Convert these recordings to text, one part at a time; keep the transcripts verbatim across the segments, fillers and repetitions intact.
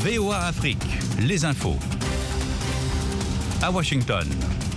V O A Afrique, les infos. À Washington.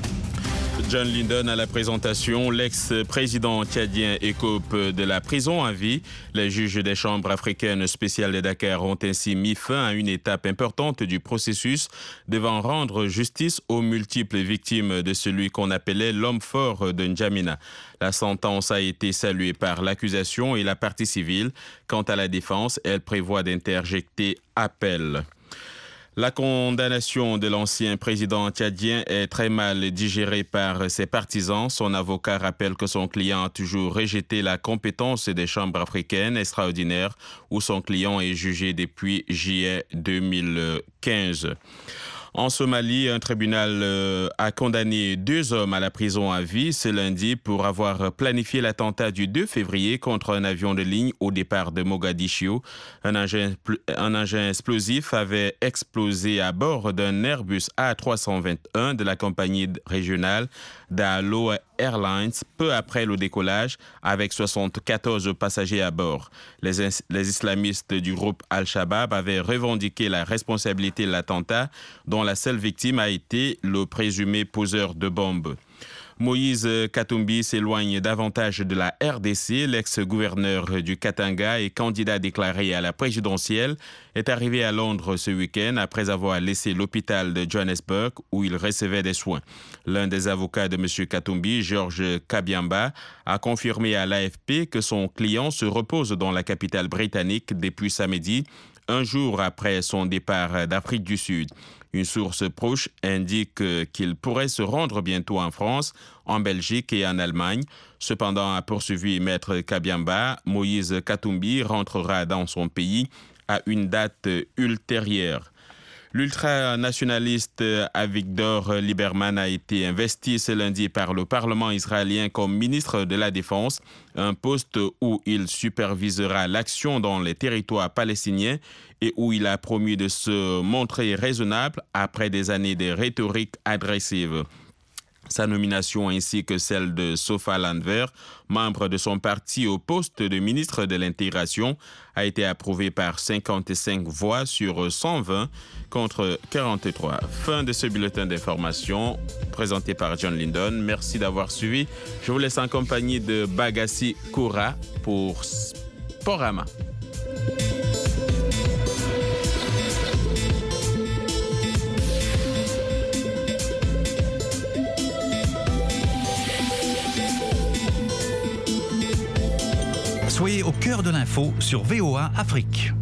John Lindon à la présentation. L'ex-président tchadien écope de la prison à vie. Les juges des chambres africaines spéciales de Dakar ont ainsi mis fin à une étape importante du processus devant rendre justice aux multiples victimes de celui qu'on appelait l'homme fort de N'Djamena. La sentence a été saluée par l'accusation et la partie civile. Quant à la défense, elle prévoit d'interjecter appel. La condamnation de l'ancien président tchadien est très mal digérée par ses partisans. Son avocat rappelle que son client a toujours rejeté la compétence des chambres africaines extraordinaires où son client est jugé depuis juillet deux mille quinze. En Somalie, un tribunal a condamné deux hommes à la prison à vie ce lundi pour avoir planifié l'attentat du deux février contre un avion de ligne au départ de Mogadiscio. Un engin, un engin explosif avait explosé à bord d'un Airbus A trois cent vingt et un de la compagnie régionale d'Alo Airlines peu après le décollage avec soixante-quatorze passagers à bord. Les, les islamistes du groupe Al-Shabaab avaient revendiqué la responsabilité de l'attentat dont la seule victime a été le présumé poseur de bombes. Moïse Katumbi s'éloigne davantage de la R D C. L'ex-gouverneur du Katanga et candidat déclaré à la présidentielle est arrivé à Londres ce week-end après avoir laissé l'hôpital de Johannesburg où il recevait des soins. L'un des avocats de M. Katumbi, George Kabiamba, a confirmé à l'A F P que son client se repose dans la capitale britannique depuis samedi, un jour après son départ d'Afrique du Sud. Une source proche indique qu'il pourrait se rendre bientôt en France, en Belgique et en Allemagne. Cependant, a poursuivi Maître Kabiamba, Moïse Katumbi rentrera dans son pays à une date ultérieure. L'ultranationaliste Avigdor Lieberman a été investi ce lundi par le Parlement israélien comme ministre de la Défense, un poste où il supervisera l'action dans les territoires palestiniens et où il a promis de se montrer raisonnable après des années de rhétorique agressive. Sa nomination ainsi que celle de Sofa Landwehr, membre de son parti au poste de ministre de l'Intégration, a été approuvée par cinquante-cinq voix sur cent vingt contre quarante-trois. Fin de ce bulletin d'information présenté par John Lindon. Merci d'avoir suivi. Je vous laisse en compagnie de Bagassi Koura pour Sporama. Soyez au cœur de l'info sur V O A Afrique.